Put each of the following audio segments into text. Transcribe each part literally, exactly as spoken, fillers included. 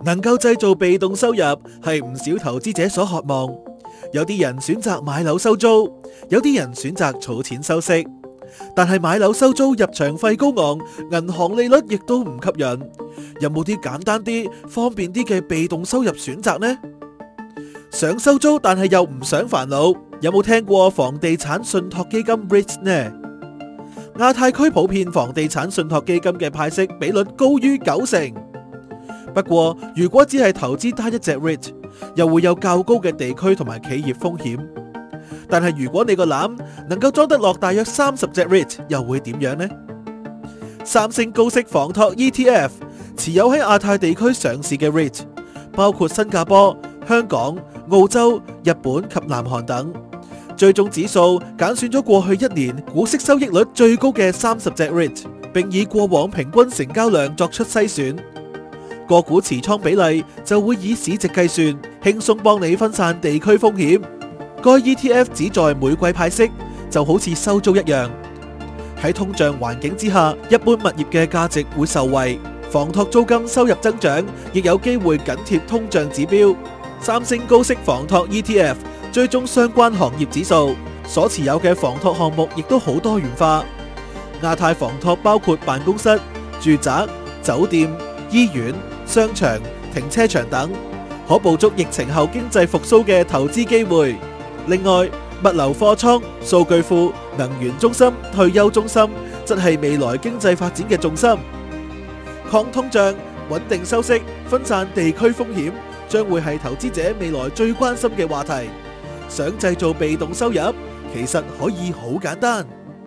能夠製造被動收入係唔少投資者所渴望。有啲人選擇買樓收租，有啲人選擇儲錢收息。但係買樓收租入場費高昂，銀行利率亦都唔吸引。有冇啲簡單啲、方便啲嘅被動收入選擇呢？想收租但係又唔想煩惱，有冇聽過房地產信託基金 REIT 呢？亞太區普遍房地產信託基金嘅派息比率高於九成。不過如果只係投資單一隻 REIT， 又會有較高嘅地區同埋企業風險。但係如果你個籃能夠裝得落大約三十隻 REIT， 又會點樣呢？三星高息房託 E T F 持有喺亞太地區上市嘅 REIT， 包括新加坡、香港、澳洲、日本及南韓等。最終指數揀選咗過去一年股息收益率最高嘅三十隻 REIT， 並以過往平均成交量作出篩選。個股持倉比例就會以市值計算，輕鬆幫你分散地區風險。該 E T F 只在每季派息，就好似收租一樣。喺通脹環境之下，一般物業嘅價值會受惠，房託租金收入增長亦有機會緊貼通脹指標。三星高息房託 E T F 追蹤相關行業指數，所持有嘅房託項目亦都好多元化。亞太房託包括辦公室、住宅、酒店、醫院、商場、停車場等，可捕捉疫情後經濟復甦嘅投資機會。另外，物流貨倉、數據庫、能源中心、退休中心，則係未來經濟發展嘅重心。抗通脹、穩定收息、分散地區風險，將會係投資者未來最關心嘅話題。想製造被動收入，其實可以好簡單。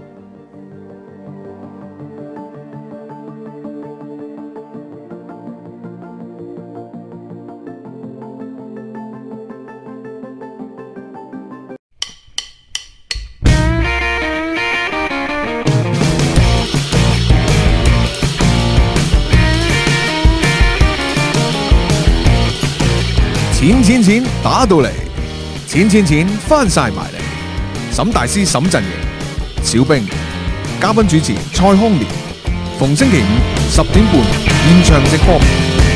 錢錢錢打到嚟，錢錢錢翻晒埋嚟。沈大師沈陣營，小兵嘉賓主持蔡康年，逢星期五十點半現場直播。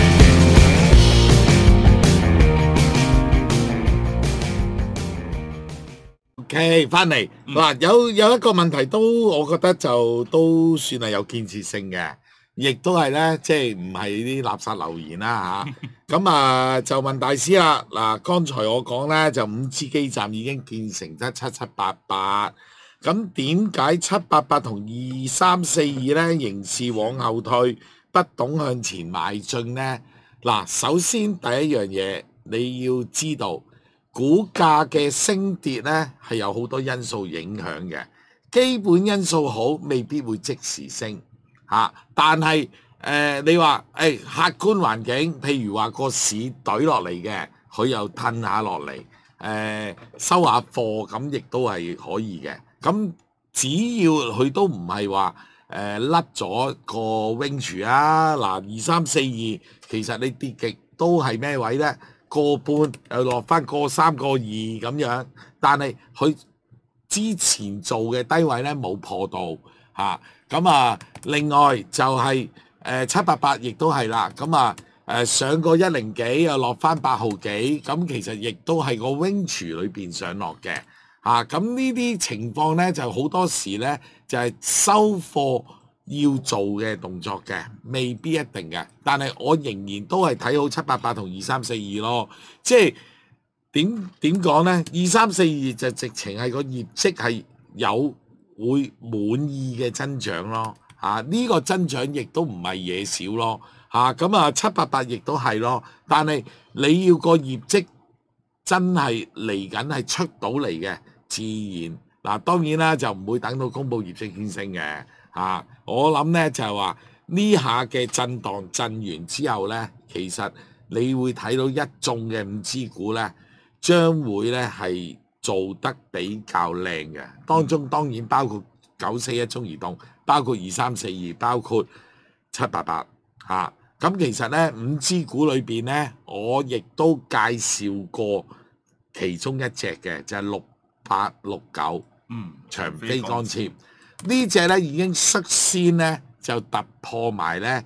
OK， 翻嚟嗱，有有一個問題都，我覺得就都算係有建設性嘅。亦都係咧，即係唔係啲垃圾留言啦嚇。咁啊，就問大師啦。嗱，剛才我講咧，就五 G 基站已經建成得七七八八。咁點解七八八同二三四二咧仍是往後退，不懂向前邁進呢？嗱，首先第一樣嘢你要知道，股價嘅升跌咧係有好多因素影響嘅。基本因素好，未必會即時升。嚇、啊！但係誒、呃，你話誒、哎、客觀環境，譬如話個市懟落嚟嘅，佢又褪下落嚟，誒、呃、收下貨，咁亦都係可以嘅。咁只要佢都唔係話誒甩咗個 range 啊，嗱二三四二，其實你跌極都係咩位咧？個半又落翻個三個二咁樣，但係佢之前做嘅低位咧冇破到嚇。咁啊，另外就係誒七八八，亦都係啦。咁啊誒上個一零幾又落翻八號幾，咁其實亦都係個 range 裏邊上落嘅嚇。咁呢啲情況咧，就好多時咧就係收貨要做嘅動作嘅，未必一定嘅。但係我仍然都係睇好七八八同二三四二咯。即係點點講咧？二三四二就直情係個業績係有會滿意嘅增長咯，嚇、啊、呢、這個增長亦都唔係嘢少咯，嚇咁啊七八八亦都係咯，但係你要個業績真係嚟緊係出到嚟嘅，自然嗱、啊、當然啦就唔會等到公佈業績先升嘅，嚇、啊、我諗咧就係話呢下嘅震盪震完之後咧，其實你會睇到一眾嘅五 G 股咧將會咧係做得比較靚嘅，當中當然包括九四一中移動，包括二三四二，包括七八八嚇。咁、啊、其實咧五 G 股裏邊咧，我亦都介紹過其中一隻嘅，就係六八六九，嗯，長飛光纖呢隻咧已經率先咧就突破埋咧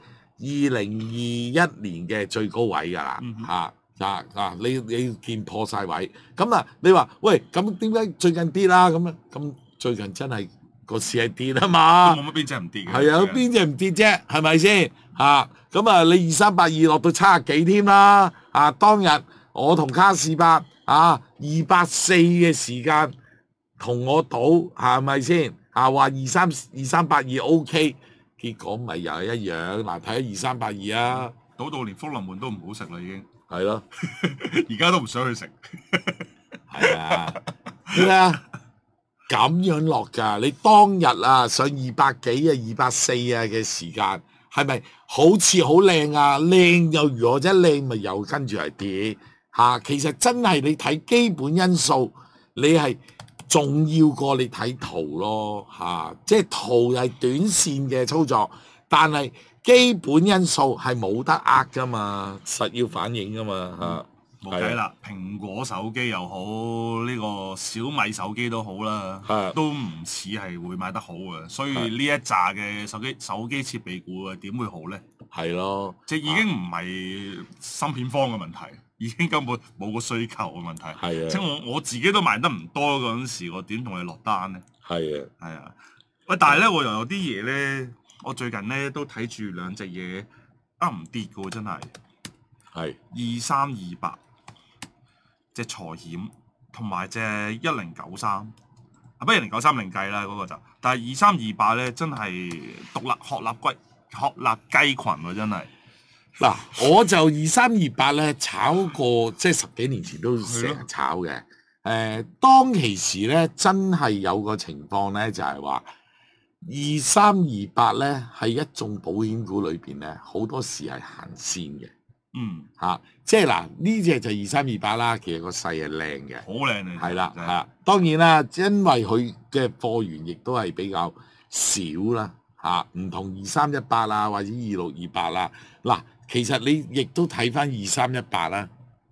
零二一年嘅最高位㗎啦嗯哼嚇啊啊！你你見破晒位，咁啊你話喂咁點解最近跌啦？咁啊咁最近真係個市係跌啊嘛都，冇乜邊隻唔跌嘅。 係啊，邊隻唔跌啫？係咪先嚇？咁啊你二三八二落到七十幾添啦啊！當日我同卡士伯啊二百四嘅時間同我賭係咪先啊？話二三二三八二 O K。結果咪又係一樣，嗱睇下二三八二啊， 賭到連福臨門都唔好食啦，已經。 係咯， 而家都唔想去食。 係啊，點解啊？咁樣落㗎？你當日啊上二百幾啊、二百四啊嘅時間，係咪好似好靚啊？靚又如何啫？靚咪又跟住係跌嚇。其實真係你睇基本因素，你係重要過你睇圖咯嚇。即係圖係短線嘅操作，但係基本因素係冇得呃㗎嘛，實要反映㗎嘛嚇。 冇計啦，蘋果手機又好，呢、個小米手機都好啦， 係都唔似係會賣得好嘅。所以呢一紮嘅手機手機設備股啊，點會好咧？ 係咯， 即係已經唔係芯片荒嘅問題，已經根本冇個需求嘅問題。 係啊即係我我自己都賣得唔多嗰陣時，我點同你落單咧？ 係啊。 係啊，喂！但係咧，我又有啲嘢咧，我最近咧都睇住兩隻嘢啊唔跌嘅喎，真係係二三二八隻財險同埋隻一零九三，啊不過一零九三另計啦嗰個就，但係二三二八咧真係獨立鶴立龜鶴立雞群喎，真係。 嗱，我就二三二八咧炒過，即係十幾年前都成日炒嘅。誒、呃，當其時咧，真係有個情況咧，就係話二三二八咧係一眾保險股裏邊咧，好多時係行先嘅嗯， 嚇。即係嗱，呢隻就二三二八啦，其實個勢係靚嘅。 好靚啊！ 係啦， 真係係啦，當然啦，因為佢嘅貨源亦都係比較少啦，嚇，唔同二三一八啊，或者二六二八啦。嗱，其實你亦都睇翻二三一八啦，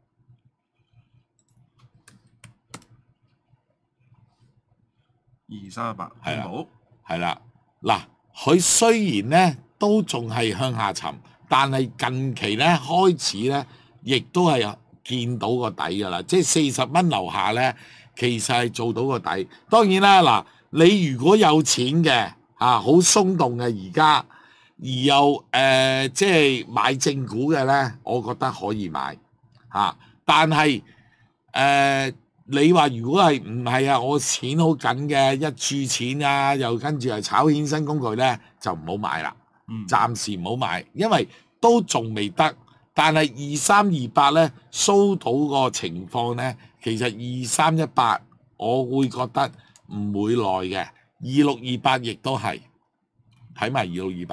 二三一八係啦好係啦。嗱，佢雖然咧都仲係向下沉，但係近期咧開始咧，亦都係見到個底㗎啦。即係四十蚊樓下咧，其實係做到個底。當然啦，嗱，你如果有錢嘅啊，好鬆動嘅而家，而又誒、呃、即係買正股嘅咧，我覺得可以買嚇、啊。但係誒、呃你話如果係唔係啊？我錢好緊嘅，一注錢啊，又跟住係炒衍生工具咧，就唔好買啦。 嗯暫時唔好買，因為都仲未得。但係二三二八咧，蘇到個情況咧，其實二三一八我會覺得唔會耐嘅。二六二八亦都係睇埋二六二八，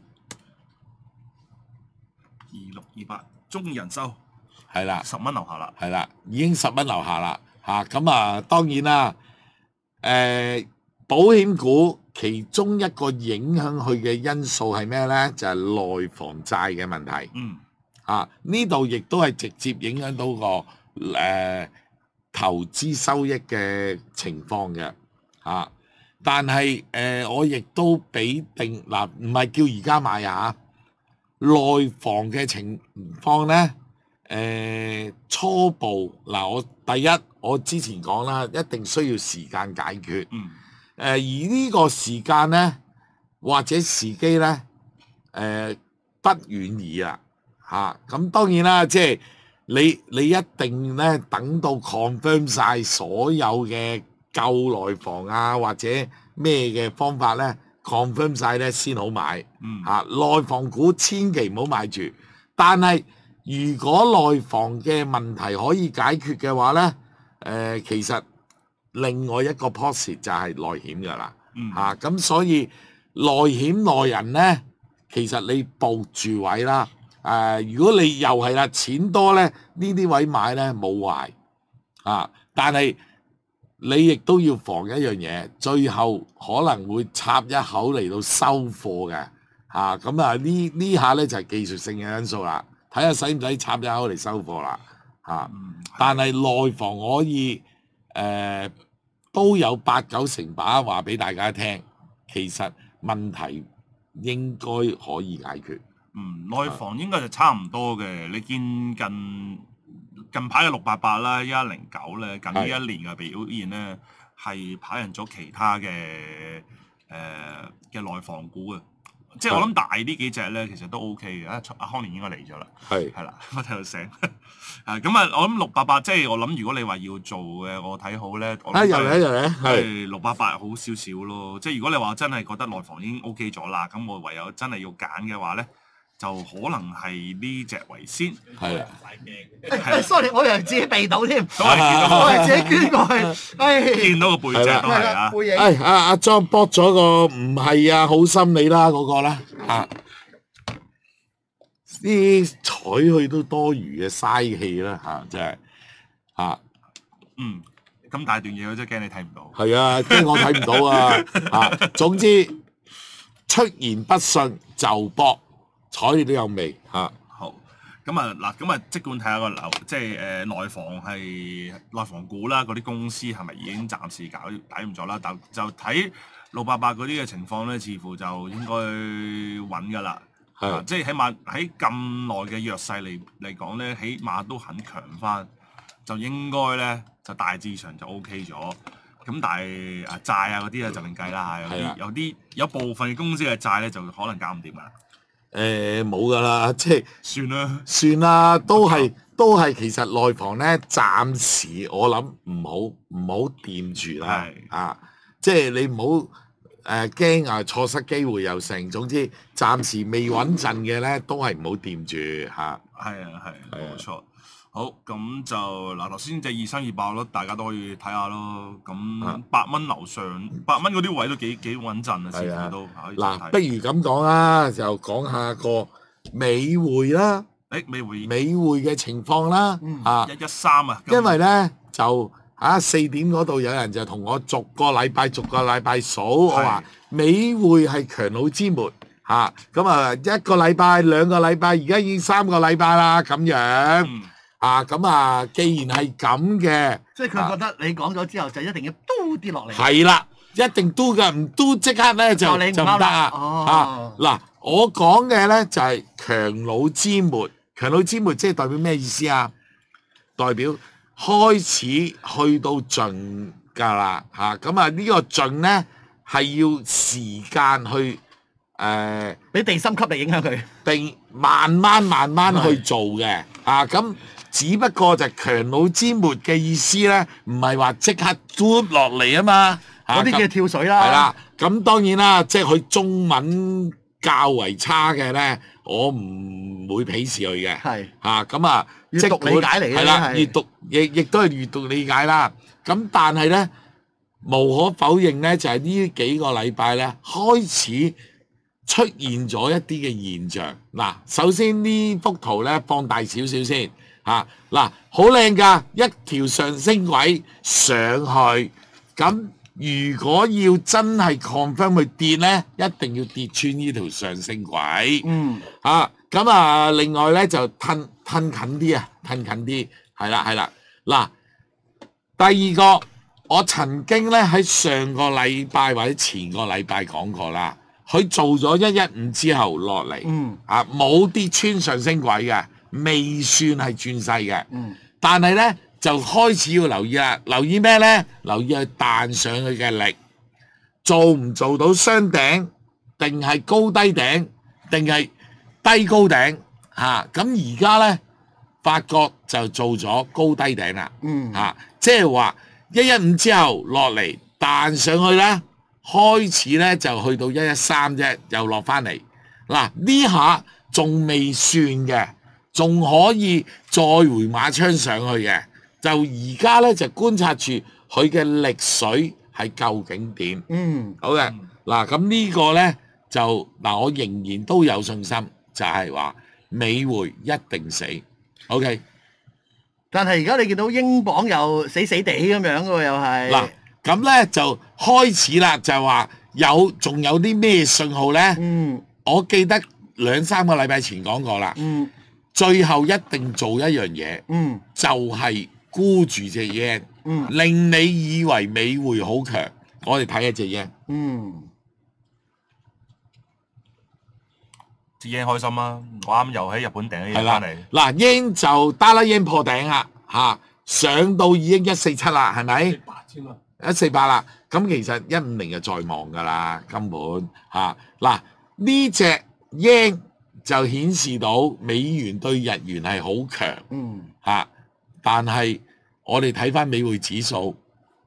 二六二八中人壽係啦。 十蚊樓下啦。 係啦，已經十蚊樓下啦嚇。咁啊，當然啦，誒、保險股其中一個影響佢嘅因素係咩咧？就係、內房債嘅問題嗯啊。呢度亦都係直接影響到個誒、投資收益嘅情況嘅啊。但係誒、我亦都俾定嗱，唔係叫而家買啊。內房嘅情況咧。誒、初步嗱，我第一我之前講啦，一定需要時間解決。誒、 嗯而呢個時間咧，或者時機咧，誒、不遠矣啦嚇。咁、當然啦，即係你你一定咧等到 confirm 晒所有嘅救內房啊，或者咩嘅方法咧 confirm 晒咧先好買嗯嚇、內房股千祈唔好買住，但係如果內房嘅問題可以解決嘅話咧，誒、其實另外一個 post 就係內險㗎啦， 嗯嚇咁、所以內險內人咧，其實你佈住位啦，誒、如果你又係啦錢多咧，呢啲位買咧冇壞，啊，但係你亦都要防一樣嘢，最後可能會插一口嚟到收貨嘅，嚇咁啊呢呢下咧就係、技術性嘅因素啦。睇下使唔使插一口嚟收貨啦嚇， 嗯但係內房可以誒、呃都有八九成把話俾大家聽，其實問題應該可以解決嗯，內房應該就差唔多嘅。你見近近排嘅六八八啦，一一零九咧，近呢一年嘅表現咧係跑贏咗其他嘅誒嘅內房股嘅。即係我諗大呢幾隻咧，其實都 O K 嘅。阿康年應該嚟咗啦， 係係啦，我睇到醒。誒咁啊，我諗六八八即係我諗，如果你話要做嘅，我睇好咧。 啊，又嚟又嚟， 係六八八好少少咯。即係如果你話真係覺得內房已經 O K 咗啦，咁我唯有真係要揀嘅話咧，就可能係呢隻為先。 係啦。 誒，sorry，我以為自己避到添， 都係見到我係自己捐過去，唉， 見到個背脊都係啊。 背影。 誒，阿阿莊博咗個唔係啊，好心理啦嗰個啦，啊，啲睬去都多餘嘅嘥氣啦嚇，真係嚇。 嗯，咁大段嘢我真係驚你睇唔到。 係啊，驚我睇唔到啊！啊，總之出言不遜就搏，睬你都有味嚇。 好，咁啊嗱，咁啊即管睇下個樓，即係誒內房係內房股啦，嗰啲公司係咪已經暫時搞搞掂咗啦？但就睇六八八嗰啲嘅情況咧，似乎就應該穩㗎啦。 係啊，即係起碼喺咁耐嘅弱勢嚟嚟講咧，起碼都肯強翻，就應該咧就大致上就 O K 咗。咁但係啊債啊嗰啲啊就另計啦，有係啊啲有啲有部分公司嘅債咧就可能搞唔掂啦。 誒冇噶啦，即係算啦， 算啦，都係都係其實內房咧，暫時我諗唔好唔好掂住啦係啊！即係你唔好誒驚啊錯失機會又成，總之暫時未穩陣嘅咧，都係唔好掂住嚇。 係啊係係啊冇錯。好，咁就嗱頭先隻二三二八咯，大家都可以睇下咯。 啊咁八蚊樓上，八蚊嗰啲位都幾幾穩陣啊，似係啊乎都可以嗱， 睇不如咁講啦，就講下個美匯啦， 誒美匯美匯嘅情況啦啊！ 一一三啊， 因為咧就啊四點嗰度有人就同我逐個禮拜逐個禮拜數，我話美匯係強弩之末嚇，咁啊一個禮拜兩個禮拜，而家已經三個禮拜啦咁樣。 嗯啊，咁啊，既然係咁嘅， 即係佢覺得你講咗之後就一定要嘟跌落嚟。 係啦，一定嘟㗎，唔嘟即刻咧就就你唔就唔得啱啦啊！ 哦啊，嗱，我講嘅咧就係強弩之末，強弩之末即係代表咩意思啊？代表開始去到盡㗎啦，嚇咁啊呢個盡咧係要時間去誒。 俾地心吸力影響佢。 定慢慢慢慢去做嘅，啊咁只不過就強弩之末嘅意思咧，唔係話即刻嘟落嚟啊嘛， 嗰啲叫跳水啦。 係啦，咁當然啦，即係佢中文較為差嘅咧，我唔會鄙視佢嘅， 係嚇咁啊， 閱讀理解嚟嘅係啦， 係閱讀亦亦都係閱讀理解啦。咁但係咧，無可否認咧，就係呢幾個禮拜咧開始出現咗一啲嘅現象。嗱，首先呢幅圖咧放大少少先嚇，嗱好靚㗎，一條上升軌上去。咁如果要真係 confirm 去跌咧，一定要跌穿呢條上升軌。 嗯， 啊，咁啊，另外咧就褪褪近啲啊，褪近啲，係啦係啦。嗱，第二個我曾經咧喺上個禮拜或者前個禮拜講過啦。佢做咗一一五之後落嚟， 嗯啊冇跌穿上升軌嘅，未算係轉勢嘅。 嗯， 但係咧就開始要留意啦，留意咩咧？留意佢彈上去嘅力，做唔做到雙頂，定係高低頂，定係低高頂嚇？咁而家咧發覺就做咗高低頂啦， 嗯嚇，即係話一一五之後落嚟彈上去咧。開始咧就去到一一三啫，又落翻嚟。嗱呢下仲未算嘅，仲可以再回馬槍上去嘅。就而家咧就觀察住佢嘅力水係究竟點。 嗯， 好嘅，嗱咁呢個咧就嗱我仍然都有信心，就係話美匯一定死。OK， 但係而家你見到英鎊又死死地咁樣嘅喎，又係。 嗱。咁咧就開始啦，就係話有仲有啲咩信號咧？ 嗯， 我記得兩三個禮拜前講過啦。 嗯， 最後一定做一樣嘢， 嗯， 就係沽住隻 yen， 嗯， 令你以為美匯好強。我哋睇一隻 yen， 嗯， 隻隻 yen 開心啦！我啱又喺日本訂咗係啦嘢翻嚟，， 嗱 yen 就打啦 yen 破頂啦嚇，上到已經一四七啦，係咪？ 八千蚊。 一四八啦，咁其實一五零就在望㗎啦，根本嚇嗱呢只 yen 就顯示到美元對日元係好強嗯， 嚇，但係我哋睇翻美匯指數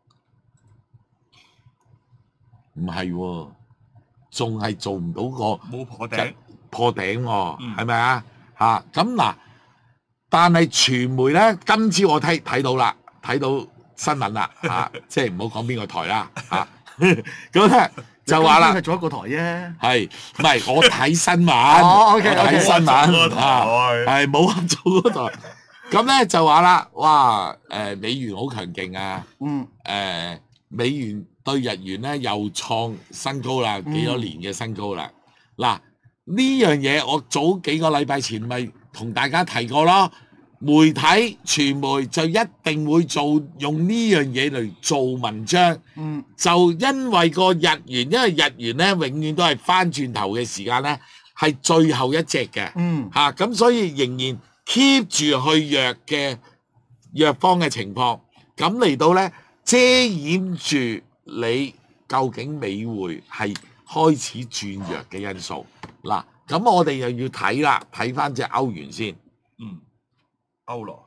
唔係喎，仲係做唔到個冇破頂， 破頂喎， 嗯係咪啊？嚇咁嗱，但係傳媒咧，今朝我睇睇到啦，睇到新聞啦，嚇、即係唔好講邊個台啦，嚇咁咧就話啦係，做一個台啫。 係唔係我睇新聞？ 哦，OK， 我睇 OK 新聞嗰個嚇， 台係冇合做嗰台。咁咧就話啦，哇誒、美元好強勁啊！ 嗯， 誒、美元對日元咧又創新高啦，幾多年嘅新高啦。嗱、呢樣嘢我早幾個禮拜前咪同大家提過咯。媒體傳媒就一定會做用呢樣嘢嚟做文章， 嗯， 就因為個日元，因為日元咧永遠都係翻轉頭嘅時間咧係最後一隻嘅， 嗯， 嚇咁、所以仍然 keep 住去弱嘅弱方嘅情況，咁嚟到咧遮掩住你究竟美匯係開始轉弱嘅因素。嗱，咁我哋又要睇啦，睇翻隻歐元先。 嗯，歐羅，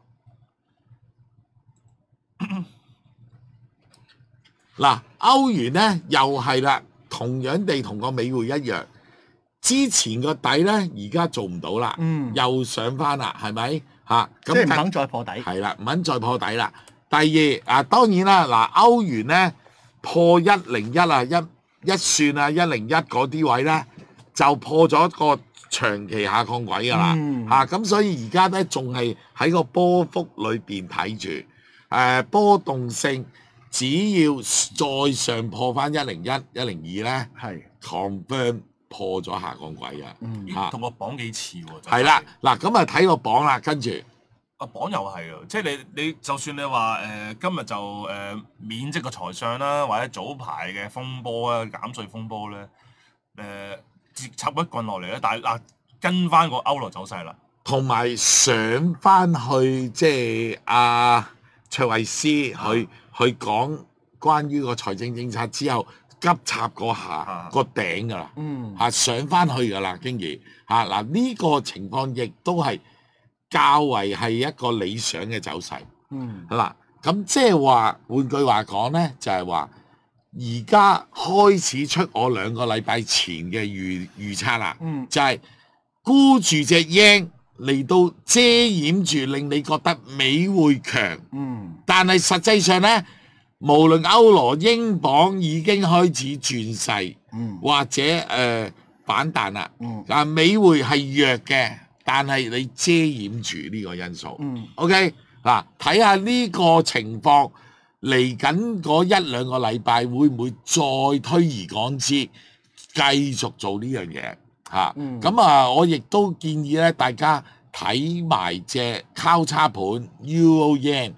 嗱，歐元咧又係啦，同樣地同個美匯一樣，之前個底咧而家做唔到啦， 嗯又上翻啦，係咪嚇？咁即係唔肯再破底。 係啦，唔肯再破底啦。第二啊，當然啦，嗱，歐元咧破一零一啊，一一算啊，一零一嗰啲位咧就破咗個長期下降軌㗎啦， 嗯嚇咁、所以而家咧仲係喺個波幅裏邊睇住，誒、波動性只要再上破翻一零一、一零二咧係， ，confirm 破咗下降軌啊， 嗯嚇咦同個榜幾似喎？真係啦，嗱咁啊睇個榜啦，跟住。 啊榜又係啊，即係你你就算你話誒、呃今日就誒、呃免職個財相啦，或者早排嘅風波啊，減稅風波咧，誒、接插一棍落嚟咧，但係嗱、跟翻個歐羅走勢啦， 同埋上翻去即係阿卓慧思去去講關於個財政政策之後急插嗰下啊個頂㗎啦， 嗯， 嚇上翻去㗎啦，經已嚇嗱呢個情況亦都係較為係一個理想嘅走勢。 嗯， 嗱，咁即係話換句話講咧，就係話而家開始出我兩個禮拜前嘅預預測啦， 嗯就係沽住隻 yen 嚟到遮掩住，令你覺得美匯強， 嗯， 但係實際上咧，無論歐羅、英鎊已經開始轉勢， 嗯， 或者誒、呃反彈啦， 嗯， 啊美匯係弱嘅，但係你遮掩住呢個因素。 嗯， OK 嗱，睇下呢個情況嚟緊嗰一兩個禮拜會唔會再推而廣之，繼續做呢樣嘢嚇？ 嗯咁啊，我亦都建議咧，大家睇埋隻交叉盤 Euro Yen。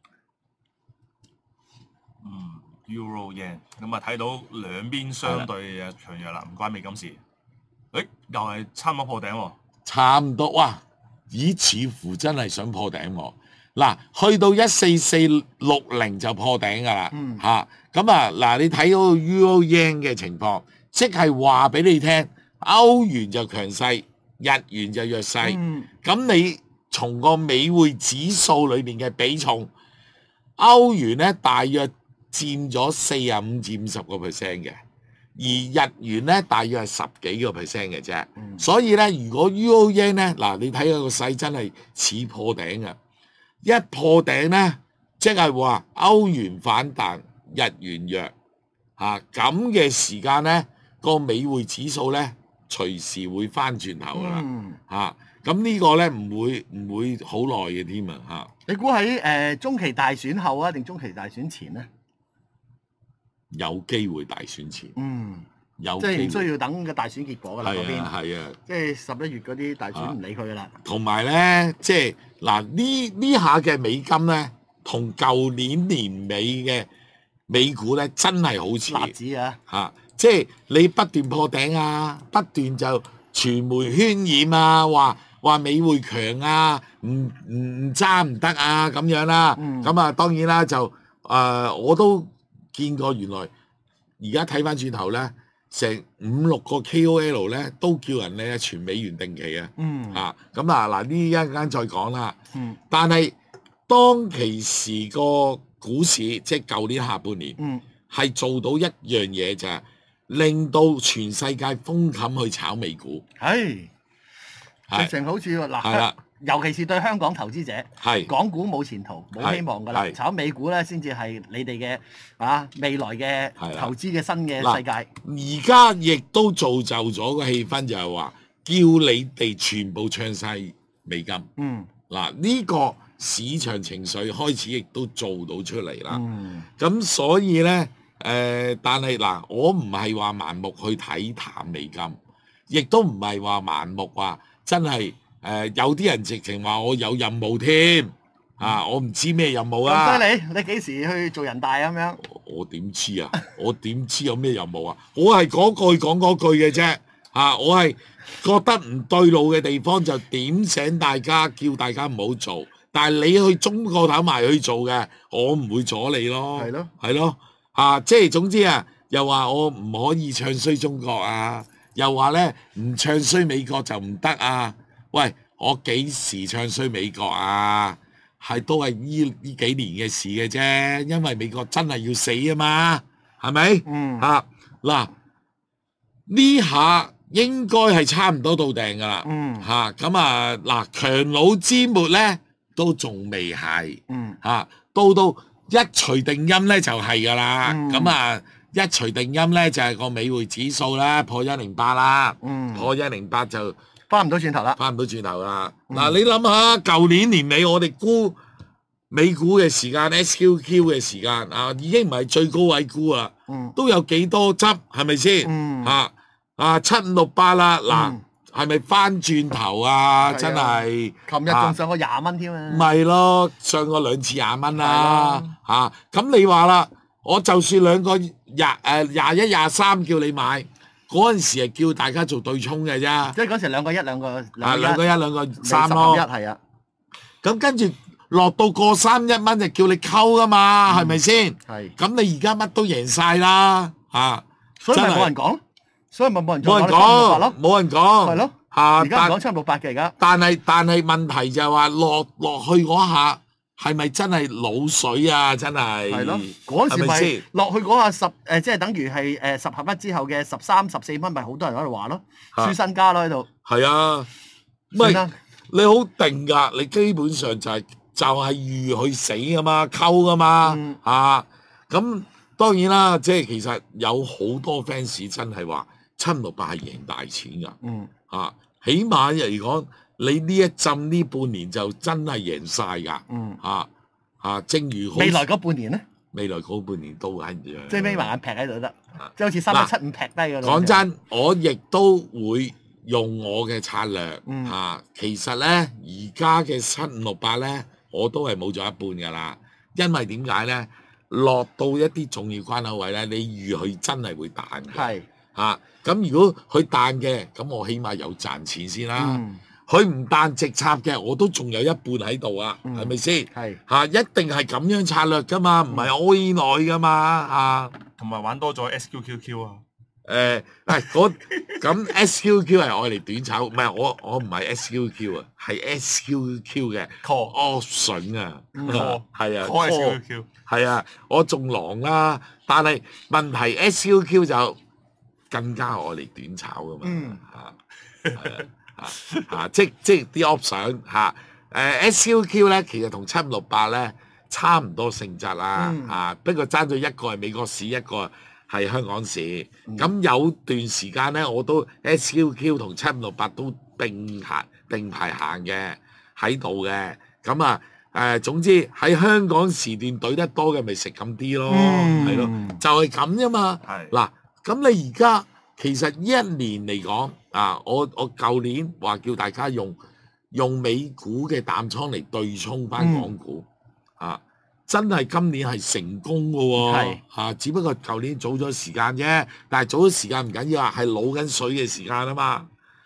嗯，Euro yen，咁啊睇到兩邊相對嘅強弱啦，唔關美金事。誒，又係差唔多破頂喎。 差唔多哇！咦，似乎真係想破頂喎。嗱，去到一四四六零就破頂㗎啦。 嗯嚇咁啊嗱，你睇到 Euro Yen 嘅情況，即係話俾你聽，歐元就強勢，日元就弱勢。 嗯， 咁你從個美匯指數裏面嘅比重，歐元咧大約佔咗四十五至五十個 percent 嘅。而日元咧，大約係十幾個 percent 嘅啫， 嗯所以咧，如果 Euro Yen 咧，嗱你睇下個勢真係似破頂嘅，一破頂咧，即係話歐元反彈，日元弱嚇咁嘅時間咧，個美匯指數咧隨時會翻轉頭噶啦嗯， 嚇，咁呢個咧唔會唔會好耐嘅添啊嚇。 你估喺誒中期大選後啊，定中期大選前咧？ 有機會大選前， 嗯， 有機會即係唔需要等個大選結果㗎啦，嗰係啊邊， 係啊。 即係十一月嗰啲大選唔理佢㗎啦。 同埋咧，即係嗱呢呢下嘅美金咧，同舊年年尾嘅美股咧，真係好似辣子啊， 嚇、即係你不斷破頂啊，不斷就創傳媒渲染啊，話話美匯強啊，唔唔唔揸唔得啊咁樣啦。咁啊、 嗯、 當然啦，就誒、呃、我都見過原來而家睇翻轉頭咧，成五六個 K O L 咧都叫人咧全美元定期啊。 嗯啊咁啊嗱，呢一陣間再講啦。 嗯但係當其時個股市即係舊年下半年。 嗯係做到一樣嘢就係令到全世界瘋冚去炒美股， 係係直情好似喎係嗱啦， 尤其是對香港投資者， 係港股冇前途冇希望㗎啦， 係炒美股咧先至係你哋嘅啊未來嘅係啦投資嘅新嘅世界。 而家亦都造就咗個氣氛，就係話叫你哋全部唱晒美金。 嗯嗱，呢個市場情緒開始亦都做到出嚟啦。 嗯咁所以咧，誒、呃，但係嗱，我唔係話盲目去睇淡美金，亦都唔係話盲目話真係誒、呃，有啲人直情話我有任務添啊，我唔知咩任務啊。 咁犀利，你幾時去做人大咁樣？ 我點知啊？我點知有咩任務啊？我係嗰句講嗰句嘅啫。啊，我係覺得唔對路嘅地方就點醒大家，叫大家唔好做。但係你去中個頭埋去做嘅，我唔會阻你咯。 係咯， 係咯。啊，即係總之啊，又話我唔可以唱衰中國啊，又話咧唔唱衰美國就唔得啊。喂，我幾時唱衰美國啊？係都係呢呢幾年嘅事嘅啫，因為美國真係要死啊嘛，係咪？ 嗯啊，嗱，呢下應該係差唔多到頂噶啦。 嗯嚇咁啊嗱，強弩之末咧都仲未係嗯嚇，到到一錘定音咧就係噶啦。 嗯咁啊一錘定音咧就係個美匯指數啦，破一零八啦， 嗯， 破一零八就翻唔到轉頭啦。 翻唔到轉頭啦。 嗯嗱，你諗下，舊年年尾我哋估美股嘅時間 S Q Q 嘅時間啊，已經唔係最高位估啦， 嗯都有幾多執係咪先？ 嗯啊啊七五六八啦，嗱嗯係咪翻轉頭啊？ 係啊真係琴日仲上過廿蚊添啊！ 咪咯，上過兩次廿蚊啦係嚇。咁你話啦，我就算兩個廿誒廿一廿三叫你買，嗰陣時係叫大家做對沖嘅啫。 即係嗰時兩個一兩個啊兩兩個一兩個三十咯合一。係啊， 咁跟住落到過三一蚊就叫你溝噶嘛，係咪先？ 係， 咁你而家乜都贏晒啦，嚇！ 所以咪真係冇人講咯，所以咪冇人再冇人講七五六八咯講，，冇人講， 係咯。 嚇！ 而家唔但講七五六八嘅而家， 但係但係問題就係話落落去嗰下係咪真係滷水啊？真係係咯，嗰陣時咪係咪先落去嗰下十誒，即係等於係誒十合一之後嘅十三十四蚊，咪好多人喺度話咯， 啊輸身家咯喺度。 係啊，喂， 算啦， 你好定㗎，你基本上就係、就係、預佢死㗎嘛，溝㗎嘛， 嗯啊，咁當然啦，即係其實有好多 fans 真係話七六八係贏大錢㗎， 嗯啊，起碼嚟講，你呢一浸呢半年就真係贏晒㗎， 嗯， 啊啊，正如好未來嗰半年咧， 未來嗰半年都係一樣， 即係眯埋眼劈喺度都得，即係好似三一七五劈低㗎啦。 講真，我亦都會用我嘅策略、 嗯啊。其實咧，而家嘅七五六八咧，我都係冇咗一半噶啦。因為點解咧？落到一啲重要關口位咧，你預佢真係會彈嘅。 係， 啊，咁如果佢彈嘅，咁我起碼有賺錢先啦。 嗯， 佢唔彈直插嘅，我都仲有一半喺度啊， 嗯係咪先？ 係， 嚇，一定係咁樣策略噶嘛，唔係 all in 內噶嘛，啊。 同埋玩多咗 S Q Q Q 啊， 誒，嗱，嗰咁 S Q Q 係愛嚟短炒，唔係我我唔係 S Q Q 啊，係 S Q Q 嘅 call option 啊， 嗯係啊 call S Q call Q， 係啊，我仲狼啦，但係問題 S Q Q 就更加愛嚟短炒噶嘛， 嗯嚇係啊嚇嚇，即即啲 option 嚇誒 S Q Q 咧，其實同七五六八咧差唔多性質啦嗯嚇，不過爭咗一個係美國市，一個係香港市。 嗯咁有段時間咧，我都 S Q Q 同七五六八都並行並排行嘅喺度嘅。咁啊誒，總之喺香港時段對得多嘅，咪食咁啲咯， 嗯係咯，就係咁啫嘛。 係嗱，咁你而家其實一年嚟講啊，我我舊年話叫大家用用美股嘅淡倉嚟對沖翻港股、啊，真係今年係成功嘅喎、 係啊，只不過舊年早咗時間啫，但係早咗時間唔緊要啊，係攞緊水嘅時間啊嘛，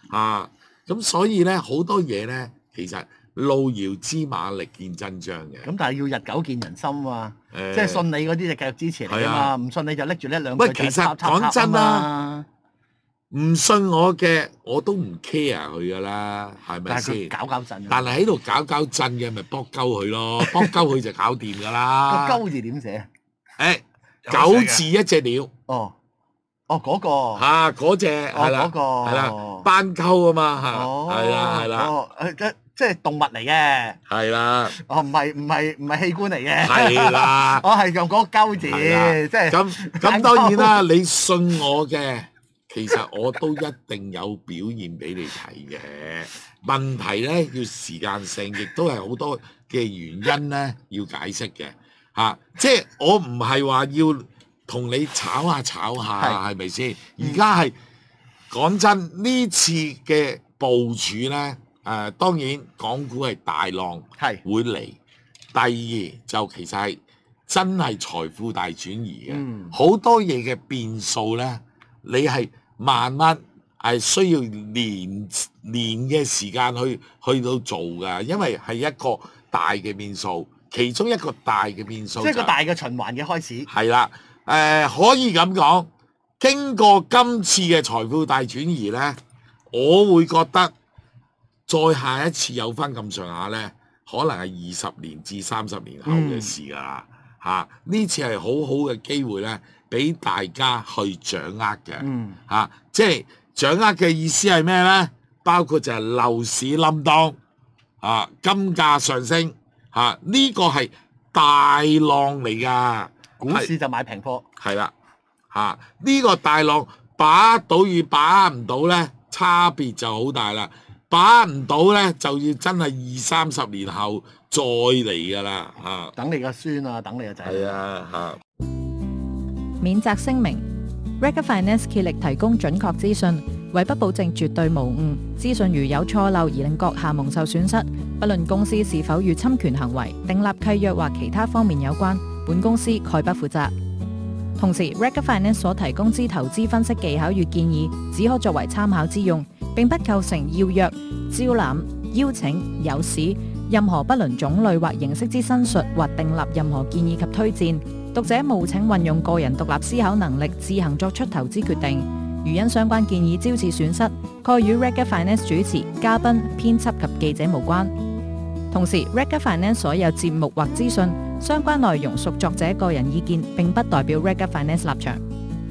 啊，咁所以咧好多嘢咧，其實路遙知馬力見真章嘅。 咁但係要日久見人心啊， 誒即係信你嗰啲就繼續支持你係啊啊嘛，唔信你就拎住呢兩句喂其實就插插講真啦啊嘛， 唔信我嘅，我都唔 care 佢噶啦，係咪但係佢先？ 搞搞震啊， 但係喺度搞搞震嘅，咪搏鳩佢咯，搏鳩佢就搞掂噶啦。 個鳩字點寫？ 誒， 有九寫嘅字一隻鳥。 哦，哦嗰個， 嚇嗰只哦係啦， 嗰個係啦，斑鳩啊嘛嚇， 哦， 係啦係啦哦，誒即即係動物嚟嘅， 係啦哦唔係唔係唔係器官嚟嘅， 係啦， 我係用嗰個鳩字， 係啦即係咁咁當然啦，你信我嘅，其實我都一定有表現俾你睇嘅。問題咧要時間性，亦都係好多嘅原因咧要解釋嘅嚇，即係我唔係話要同你炒下炒下， 係係咪先？而家係講真，呢次嘅部署咧，誒、當然港股係大浪係會嚟。第二就其實係真係財富大轉移嘅， 嗯好、多嘢嘅變數咧，你係慢慢係需要年年嘅時間去去到做㗎，因為係一個大嘅變數，其中一個大嘅變數、就係， 即係個大嘅循環嘅開始。 係啦，誒、可以咁講，經過今次嘅財富大轉移咧，我會覺得再下一次有翻咁上下咧，可能係二十年至三十年後嘅事㗎啦。嚇、呢次係好好嘅機會咧，俾大家去掌握嘅。 嗯， 嚇、即係掌握嘅意思係咩咧？包括就係樓市冧當，啊，金價上升，嚇、呢、個係大浪嚟㗎。 股市就買平貨。 係啦，嚇、呢、個大浪把握到與把握唔到咧，差別就好大啦。把握唔到咧，就要真係二三十年後再嚟㗎啦，嚇、 等你個孫啊，等你個仔。 係啊，嚇、 免責聲明 Rega Finance 竭力提供準確資訊，為不保證絕對無誤。資訊如有錯漏而令閣下蒙受損失，不論公司是否與侵權行為、訂立契約或其他方面有關，本公司概不負責。同時 Rega Finance 所提供之投資分析技巧與建議，只可作為參考之用，並不構成要約、招攬、邀請、誘使任何不論種類或形式之申述或訂立任何建議及推薦。讀者務請運用個人獨立思考能力，自行作出投資決定。如因相關建議招致損失，概與 Rega Finance 主持、嘉賓、編輯及記者無關。同時 Rega Finance 所有節目或資訊相關內容屬作者個人意見，並不代表 Rega Finance 立場。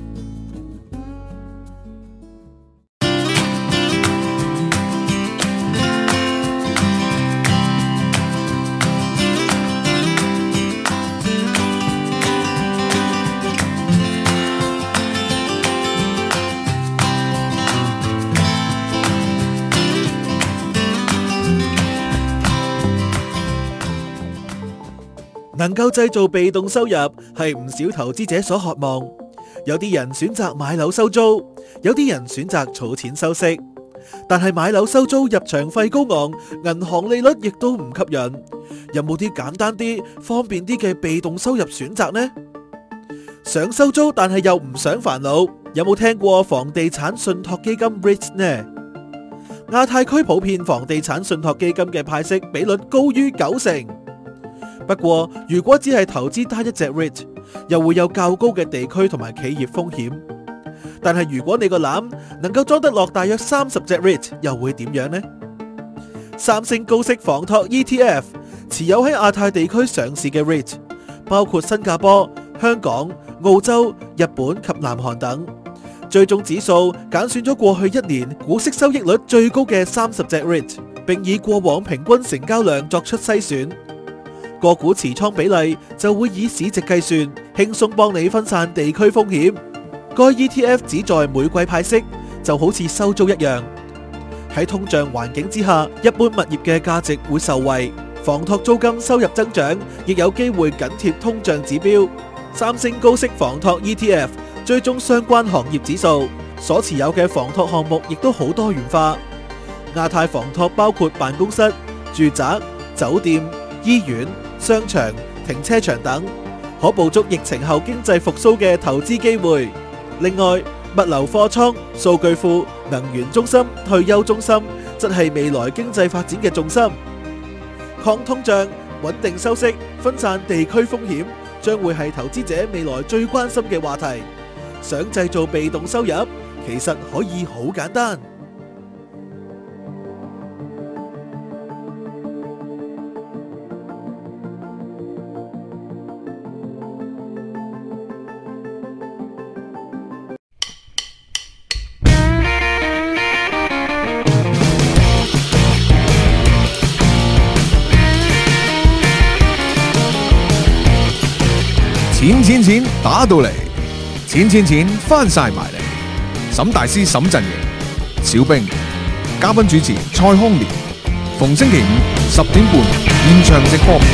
能夠製造被動收入係唔少投資者所渴望。有啲人選擇買樓收租，有啲人選擇儲錢收息。但係買樓收租入場費高昂，銀行利率亦都唔吸引。有冇啲簡單啲、方便啲嘅被動收入選擇呢？想收租但係又唔想煩惱，有冇聽過房地產信託基金 REIT 呢？亞太區普遍房地產信託基金嘅派息比率高於九成。不過，如果只係投資單一隻 REIT，又會有較高嘅地區同埋企業風險。但係如果你個籃能夠裝得落大約三十隻 REIT，又會點樣呢？三星高息房託 E T F 持有喺亞太地區上市嘅 REIT，包括新加坡、香港、澳洲、日本及南韓等。最終指數揀選咗過去一年股息收益率最高嘅三十隻 REIT，並以過往平均成交量作出篩選。個股持倉比例就會以市值計算，輕鬆幫你分散地區風險。該 E T F 只在每季派息，就好似收租一樣。喺通脹環境之下，一般物業嘅價值會受惠，房託租金收入增長亦有機會緊貼通脹指標。三星高息房託 E T F 追蹤相關行業指數，所持有嘅房託項目亦都好多元化。亞太房託包括辦公室、住宅、酒店、醫院、商場、停車場等，可捕捉疫情後經濟復甦嘅投資機會。另外， 物流貨倉、數據庫、能源中心、退休中心，則係未來經濟發展嘅重心。抗通脹、穩定收息、分散地區風險，將會係投資者未來最關心嘅話題。想製造被動收入，其實可以好簡單。 錢錢錢打到嚟，錢錢錢翻晒埋嚟。沈大師沈陣營，小兵嘉賓主持蔡康年，逢星期五十點半現場直播。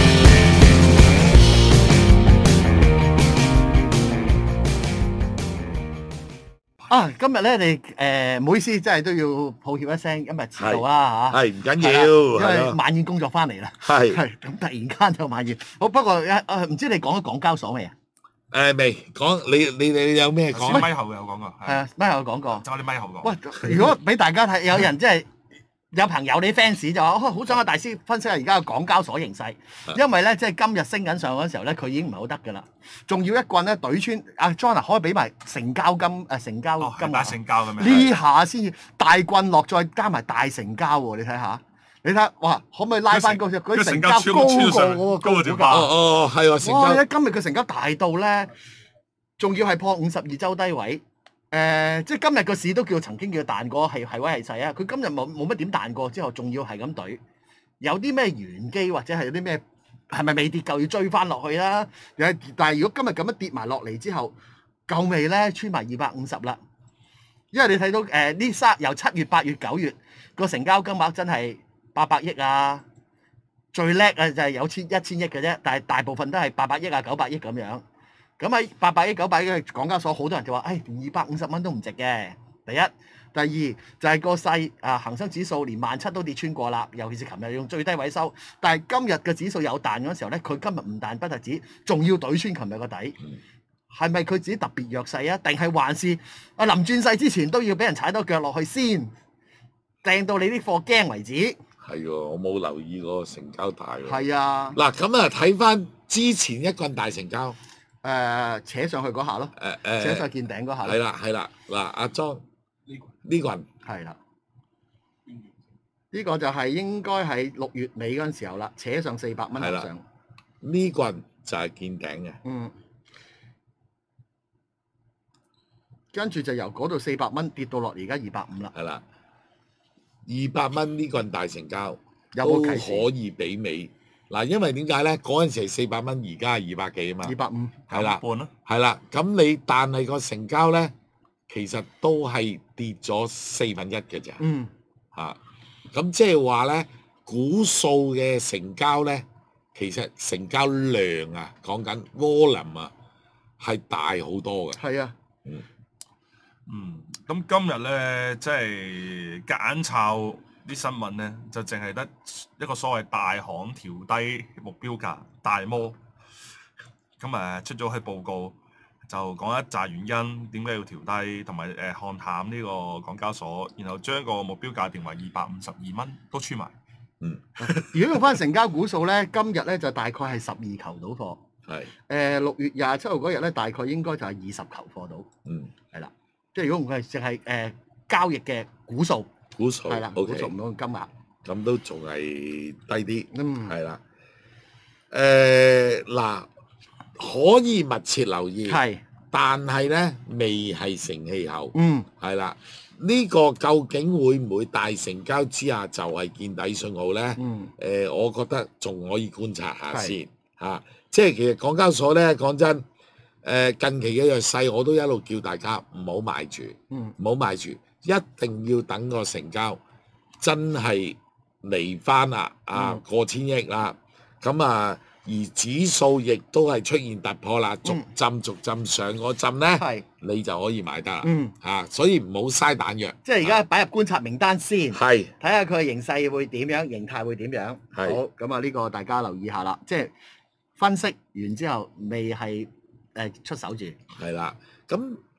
啊，今日咧你誒唔好意思，真係都要抱歉一聲，因為遲到啦嚇。 係唔緊係啦要， 因為係咯晚宴工作翻嚟啦。 係係咁，突然間就晚宴。好，不過誒誒，唔知你講咗港交所未啊？ 誒未講，你你你有咩講？ 先咪後有講過， 係啊，咩有講過？ 就我哋咪後講。 喂，如果俾大家睇，有人即係有朋友你 fans 就話，哦好想阿大師分析下而家嘅港交所形勢，因為咧即係今日升緊上嗰陣時候咧，佢已經唔係好得㗎啦，仲要一棍咧懟穿阿 John 可以俾埋成交金誒成交哦， 金額係打成交咁樣。 呢下先至大棍落，再加埋大成交喎！你睇下，你睇下，哇，可唔可以拉翻高隻？佢成交高過嗰個高過條股價哦哦，係喎，成哇！ 交你今日嘅成交大到咧，仲要係破五十二週低位。誒、即係今日個市都叫曾經叫彈過，係係威係勢啊！佢今日冇冇乜點彈過，之後仲要係咁懟，有啲咩玄機或者係有啲咩係咪未跌夠要追翻落去啦？誒但係如果今日咁樣跌埋落嚟之後，夠未咧？穿埋二百五十啦，因為你睇到誒呢三由七月、八月、九月個成交金額真係八百億啊！最叻啊就係有千一千億嘅啫，但係大部分都係八百億啊、九百億咁樣。咁喺八百億、九百億嘅港交所，好多人就話：，誒、哎，二百五十蚊都唔值嘅。第一，第二就係、是、個勢啊，恆生指數連萬七都跌穿過啦。尤其是琴日用最低位收，但係今日嘅指數有彈嗰時候咧，佢今日唔彈不特止，仲要懟穿琴日個底。係咪佢自己特別弱勢啊？定係還是啊臨轉勢之前都要俾人踩多腳落去先，掟到你啲貨驚為止？ 係喎，我冇留意個成交大喎。 係啊， 嗱，咁啊睇翻之前一棍大成交， 誒、扯上去嗰下咯， 誒誒， 扯上見頂嗰下咯， 係啦係啦，嗱阿莊呢棍係啦。呢個就係應該係六月尾嗰陣時候啦，扯上四百蚊係啦以上。 呢棍就係見頂嘅， 嗯，跟住就由嗰度四百蚊跌到落而家二百五啦。 係啦，二百蚊呢棍大成交有都冇啟示可以媲美嗱，因為點解咧？嗰陣時係四百蚊，而家係二百幾啊嘛， 二百五係啦。 半咯。 係啦，咁你但係個成交咧，其實都係跌咗四分一嘅咋嗯， 嚇。咁即係話咧，股數嘅成交咧，其實成交量啊，講緊 volume 啊，係大好多嘅。 係啊， 嗯，咁今日咧，即係夾硬炒啲新聞咧，就淨係得一個所謂大行調低目標價，大摩咁誒出咗去報告，就講一紮原因點解要調低，同埋誒看淡呢個港交所，然後將個目標價定為二百五十二蚊，都穿埋。 如果用翻成交股數咧，今日咧就大概係十二球到貨。 係， 誒六月廿七號嗰日咧，大概應該就係二十球貨到。 嗯， 係啦，即係如果唔係淨係誒交易嘅股數， 股數係啦， O 股 K， 數唔到金額。 咁都仲係低啲， 嗯， 係啦。誒嗱，可以密切留意， 係， 但係咧未係成氣候。 嗯， 係啦，呢、個究竟會唔會大成交之下就係見底信號咧？誒、 嗯， 我覺得仲可以觀察下係先嚇、啊即係其實港交所咧，講真，誒、近期嘅弱勢我都一路叫大家唔好買住， 嗯， 唔好買住，一定要等個成交真係嚟翻啦，啊、 嗯過千億啦，咁啊而指數亦都係出現突破啦，逐浸逐浸上嗰浸咧， 係， 你就可以買得啦。 嗯， 啊，所以唔好嘥彈藥。 即係而家擺入觀察名單先。 係睇下佢嘅形勢會點樣，形態會點樣。好， 係咁啊呢個大家留意下啦，即係分析完之後未係誒出手住。 係啦，咁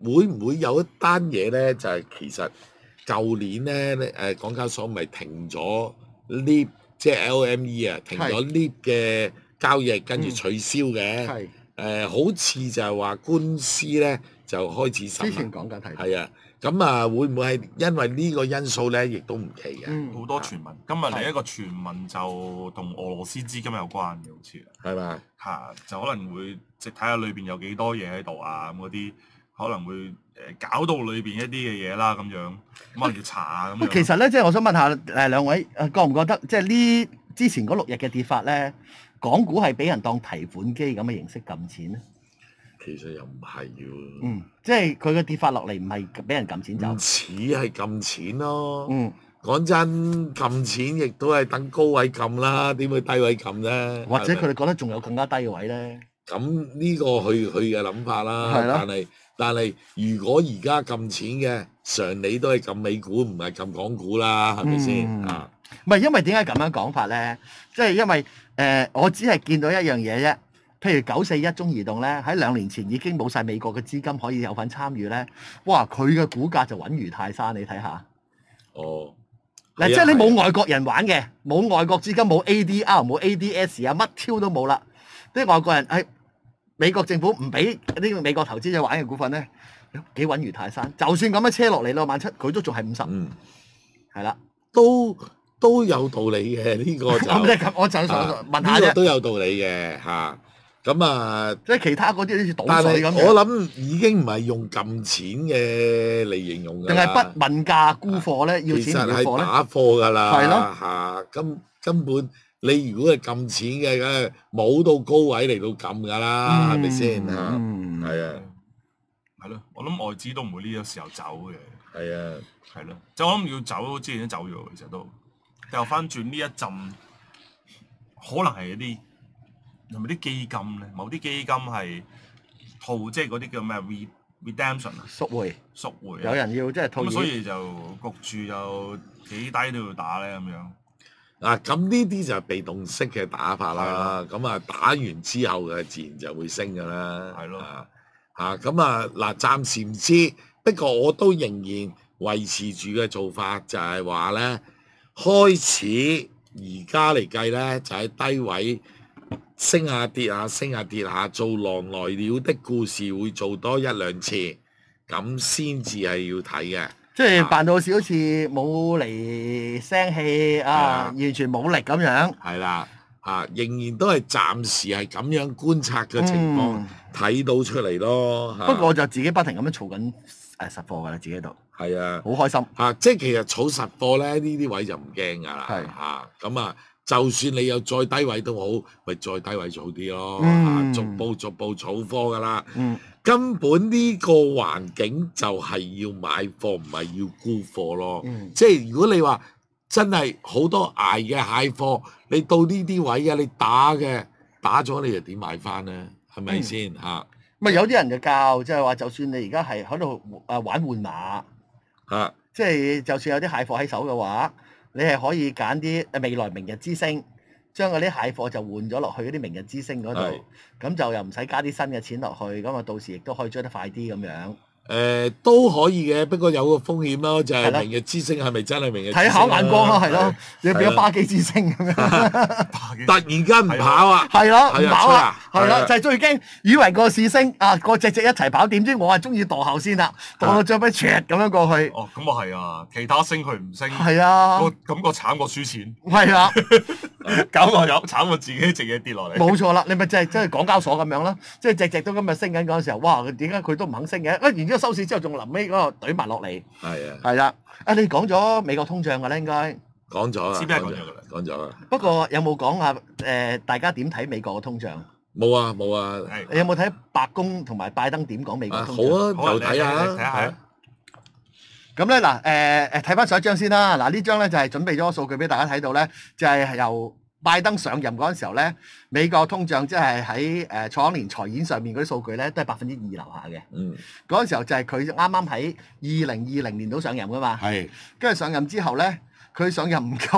會唔會有一單嘢咧？就係、是、其實舊年咧誒港交所咪停咗 lift 即係 L M E 啊，停咗 lift 嘅交易，跟住取消嘅。 係誒、呃、好似就係話官司咧就開始審。 之前講緊係。 係啊，咁啊會唔會係因為呢個因素咧，亦都唔奇嘅。 嗯好多傳聞，今日嚟一個傳聞就同俄羅斯資金有關嘅，好似係嘛？ 嚇，就可能會即係睇下裏邊有幾多嘢喺度啊，咁嗰啲可能會誒搞到裏邊一啲嘅嘢啦，咁樣咁啊要查啊咁樣。 其實咧，即係我想問下誒兩位誒覺唔覺得，即係呢之前嗰六日嘅跌法咧，港股係俾人當提款機咁嘅形式撳錢咧？ 其實又唔係喎。 嗯，即係佢嘅跌法落嚟唔係俾人撳錢走唔。似係撳錢咯。 嗯， 講真，撳錢亦都係等高位撳啦，點會低位撳咧？ 或者係咪佢哋覺得仲有更加低嘅位咧？ 咁呢個佢佢嘅諗法啦。 係咯但係但係，如果而家撳錢嘅，常理都係撳美股，唔係撳港股啦，係咪先嗯啊？ 唔係，因為點解咁樣講法咧？即係因為誒、呃，我只係見到一樣嘢啫。譬如九四一中移動咧，喺兩年前已經冇晒美國嘅資金可以有份參與咧，哇！佢嘅股價就穩如泰山，你睇下。 哦， 嗱，即係你冇外國人玩嘅，冇外國資金，冇 A D R、冇 A D S 啊，乜 Q 都冇啦。啲外國人係、哎、美國政府唔俾呢個美國投資者玩嘅股份咧，幾穩如泰山。就算咁樣車落嚟咯，萬七佢都仲係五十， 嗯， 係啦。 都都有道理嘅呢、個就。 咁即係咁，我就想啊問下啫。 呢個都有道理嘅嚇。咁啊， 即係其他嗰啲好似倒但係水咁樣， 我諗已經唔係用撳錢嘅嚟形容㗎定啦。 係不問價沽貨咧？要其實錢唔要貨咧？ 係打貨㗎啦， 係咯嚇，根根本你如果係撳錢嘅，梗係冇到高位嚟到撳㗎啦，係咪先嚇？ 嗯， 係啊， 係咯，我諗外資都唔會呢個時候走嘅， 係啊， 係咯，即係我諗要走之前都走咗，其實都掉翻轉呢一陣，可能係一啲係咪啲基金咧？某啲基金係套即係嗰啲叫咩 re redemption 啊， 贖回贖回啊有人要即係套咁， 現， 所以就焗住就幾低都要打咧咁樣。 嗱咁呢啲就係被動式嘅打法啦。咁啊打完之後嘅自然就會升㗎啦。 係咯啊嚇咁啊嗱，暫時唔知，不過我都仍然維持住嘅做法就係話咧，開始而家嚟計咧就喺低位升下跌下升下跌下，做狼來了的故事會做多一兩次，咁先至係要睇嘅。 即係扮到好似好似冇嚟聲氣啊， 啊完全冇力咁樣。 係啦，啊，仍然都係暫時係咁樣觀察嘅情況嗯睇、到出嚟咯。啊不過我就自己不停咁樣儲緊誒實貨㗎啦，自己度係啊， 好開心。 啊，即係其實儲實貨咧，呢啲位就唔驚㗎啦。 係啊，咁啊，就算你有再低位都好，咪再低位儲啲咯。 嗯啊，逐步逐步儲貨㗎啦。 嗯， 根本呢個環境就係要買貨，唔係要沽貨咯。 嗯即係如果你話真係好多捱嘅蟹貨，你到呢啲位啊，你打嘅打咗，你又點買翻咧？係咪先嚇？ 咪有啲人就教，即係話就算你而家係喺度誒玩換馬， 嚇即係就算有啲蟹貨喺手嘅話，你係可以揀啲誒未來明日之星，將嗰啲蟹貨就換咗落去嗰啲明日之星嗰係度，咁就又唔使加啲新嘅錢落去，咁啊到時亦都可以追得快啲咁樣。 誒都可以嘅，不過有個風險咯，就係係咯明日之星係咪真係明日之星啊？ 睇考眼光咯，係咯，你變咗係巴基之星咁樣。 突然間唔跑啊！ 係咯，唔係啊跑啦，係啦， 吹啊係啊就係最驚，以為個市升啊，個隻隻一齊跑，點知我係中意墮後先啦，墮到最尾唰咁樣過去， 哦，咁啊係啊，其他升佢唔升， 係啊， 個感覺慘過輸錢， 係啊， 搞我有慘過自己隻嘢跌落嚟。 冇錯啦，你咪就係即係港交所咁樣啦，即係隻隻都今日升緊嗰陣時候，哇，點解佢都唔肯升嘅？啊，然之後收市之後仲臨尾嗰個懟埋落嚟， 係啊， 係啦，啊你講咗美國通脹㗎啦應該， 講咗啦， 知咩講講咗㗎啦講咗啦， 不過有冇講下誒大家點睇美國嘅通脹？ 冇啊冇啊， 係你有冇睇白宮同埋拜登點講美國啊通脹？ 好啊， 好啊就睇下你你睇下啊， 咁咧嗱，誒誒睇翻上一張先啦。嗱呢張咧就係準備咗個數據俾大家睇到咧，就係由拜登上任嗰陣時候咧，美國通脹即係喺誒創年財演上面嗰啲數據咧，都係百分之二樓下嘅。 嗯， 嗰陣時候就係佢啱啱喺二零二零年度上任噶嘛， 係跟住上任之後咧，佢上任唔夠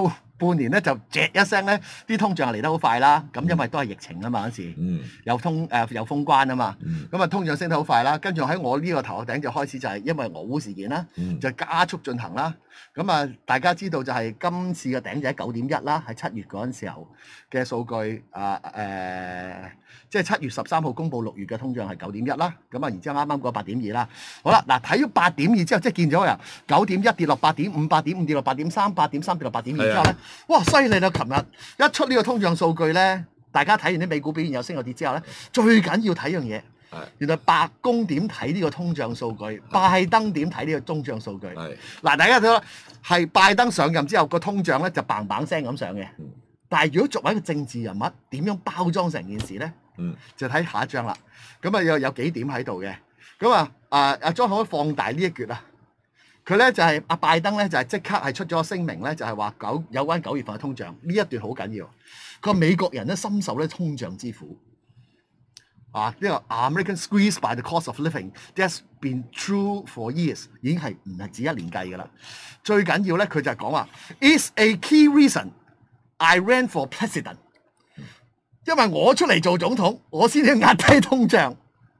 半年咧就啫一聲咧，啲通脹嚟得好快啦。咁因為都係疫情啊嘛嗰時， 嗯有通誒、呃、有封關啊嘛， 嗯咁啊通脹升得好快啦。跟住喺我呢個頭殼頂就開始就係因為俄烏事件啦， 嗯就加速進行啦。咁啊大家知道就係今次嘅頂就喺九點一啦，喺七月嗰陣時候嘅數據啊誒。呃即係七月十三號公佈六月嘅通脹係九點一啦，咁啊然之後啱啱過八點二啦。好啦，嗱睇咗八點二之後，即係見咗由九點一跌落八點五，八點五跌落八點三，八點三跌落八點二之後咧，哇犀利啦！琴日一出呢個通脹數據咧，大家睇完啲美股表現有升有跌之後咧，最緊要睇樣嘢，原來白宮點睇呢個通脹數據，拜登點睇呢個通脹數據。嗱，大家睇到係拜登上任之後個通脹咧就砰砰聲咁上嘅，但係如果作為一個政治人物，點樣包裝成件事咧？ 嗯， 就睇下一張啦。咁啊有有幾點喺度嘅。咁啊啊阿 John 可唔可以放大呢一橛啊？佢咧就係、是、阿拜登咧就係、是、即刻係出咗聲明咧，就係話九有關九月份嘅通脹呢一段好緊要。佢話美國人咧深受咧通脹之苦。啊，呢、這個 American squeezed by the cost of living that's been true for years 已經係唔係止一年計㗎啦。最緊要咧佢就係講話 is a key reason I ran for president。因為我出嚟做總統，我先至壓低通脹。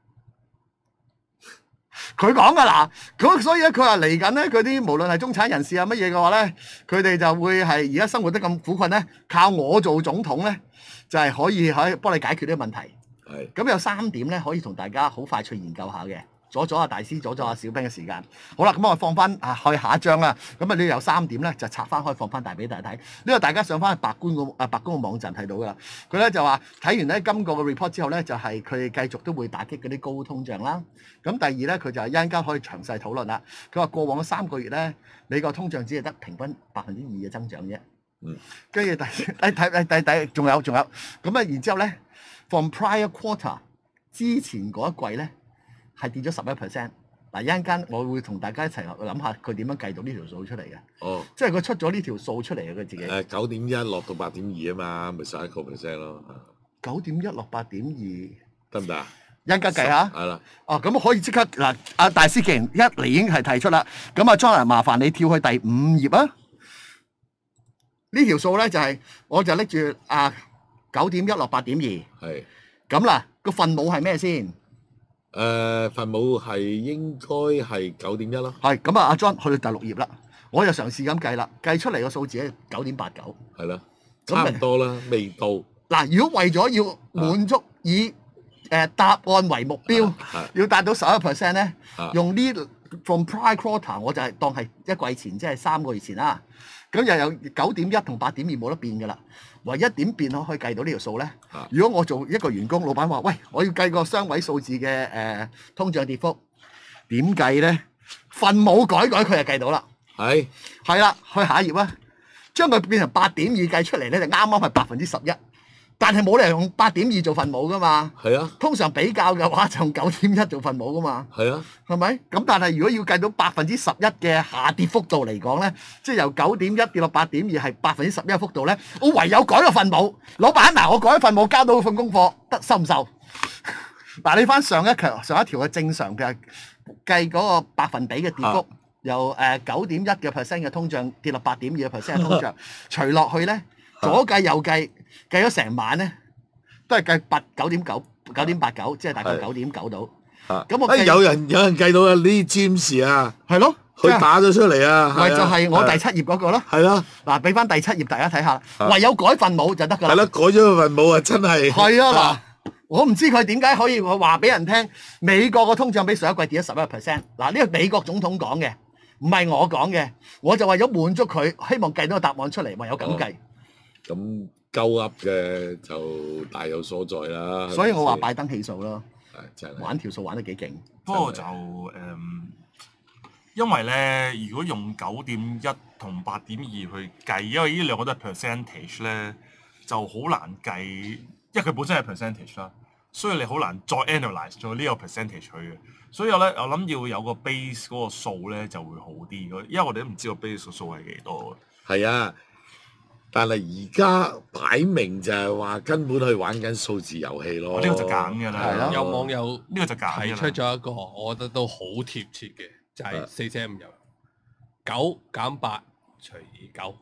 佢講噶啦，咁所以咧，佢話嚟緊咧，佢啲無論係中產人士啊乜嘢嘅話咧，佢哋就會係而家生活得咁苦困咧，靠我做總統咧，就係、是、可以可以幫你解決呢個問題。係。咁有三點咧，可以同大家好快脆研究下嘅。阻咗阿大師，阻咗阿小兵嘅時間。好啦，咁我放翻啊去下一張啦。咁啊，你有三點咧，就拆翻開放翻大俾大家睇。呢個大家上翻去白宮個啊白宮個網站睇到噶啦。佢咧就話睇完咧今個嘅 report 之後咧，就係佢哋繼續都會打擊嗰啲高通脹啦。咁第二咧，佢就係一陣間可以詳細討論啦。佢話過往三個月咧，美國通脹只係得平均百分之二嘅增長啫。嗯。跟住第第第第第仲有仲有咁啊，然之後咧 from prior quarter 之前嗰一季咧。係跌咗十一 percent。嗱，一陣間我會同大家一齊諗下佢點樣計到呢條數出嚟嘅。哦，即係佢出咗呢條數出嚟嘅佢自己。 誒九點一落到八點二啊嘛，咪十一個 percent 咯。 九點一落八點二， 得唔得啊？ 一陣間計下。 係啦。哦， 咁可以即刻嗱，阿大師既然一嚟已經係提出啦，咁啊 John 麻煩你跳去第五頁啊。呢條數咧就係、是，我就拎住啊九點一落八點二。係。咁嗱，個分母係咩先？ 誒、呃、分母係應該係九點一咯。 係咁啊，阿 John 去到第六頁啦，我就嘗試咁計啦，計出嚟個數字係九點八九。 係啦，差唔多啦，未到。 嗱，如果為咗要滿足以誒、呃、答案為目標， 啊、 要達到十一 percent 咧， 啊、 用呢 from prior quarter 我就係當係一季前，即係三個月前啦。咁又有九點一同八點二冇得變㗎啦。唯一點變可可以計到呢條數咧？啊、如果我做一個員工，老闆話：喂，我要計個雙位數字嘅誒、呃、通脹跌幅，點計咧？分母改改佢就計到啦。係係啦，去下一頁啊，將佢變成八點二計出嚟咧，就啱啱係百分之十一。但係冇理由用八點二做分母噶嘛。係啊。通常比較嘅話就用九點一做分母噶嘛。係啊。係咪？咁但係如果要計到百分之十一嘅下跌幅度嚟講咧，即係由九點一跌落八點二係百分之十一嘅幅度咧，我唯有改個分母。老闆嗱，我改咗分母交到份功課，得收唔收？嗱，你翻上一條上一條嘅正常嘅計嗰個百分比嘅跌幅，啊、由誒九點一嘅 percent 嘅通脹跌落八點二嘅 percent 嘅通脹，除落去咧，左計右計。計咗成晚咧，都係計八九點九九點八九，即係大概九點九到。咁我誒有人有人計到啊！呢啲 James 啊， 係咯， 佢打咗出嚟啊， 咪就係我第七頁嗰個咯。係咯，嗱，俾翻第七頁大家睇下，唯有改分母就得㗎啦。係咯， 改咗個分母啊，真係。係啊，嗱，我唔知佢點解可以話俾人聽，美國個通脹比上一季跌咗十一 percent。嗱，呢個美國總統講嘅，唔係我講嘅，我就為咗滿足佢，希望計到個答案出嚟，唯有咁計。 咁。鳩噏嘅就大有所在啦， 所以我話拜登氣數咯， 真係玩條數玩得幾勁。 不過就誒、嗯，因為咧，如果用九點一同八點二去計，因為呢兩個都係 percentage 咧，就好難計，因為佢本身係 percentage 啦，所以你好難再 analyse 咗呢個 percentage 去嘅。所以我咧，我諗要有個 base 嗰個數咧就會好啲，因為我哋都唔知個 base 個數係幾多嘅。 係啊。但係而家擺明就係話根本去玩緊數字遊戲咯， 呢個就揀㗎啦。 有網友呢個就揀提出咗一個，我覺得都好貼切嘅，就係四捨五入九減八除以九，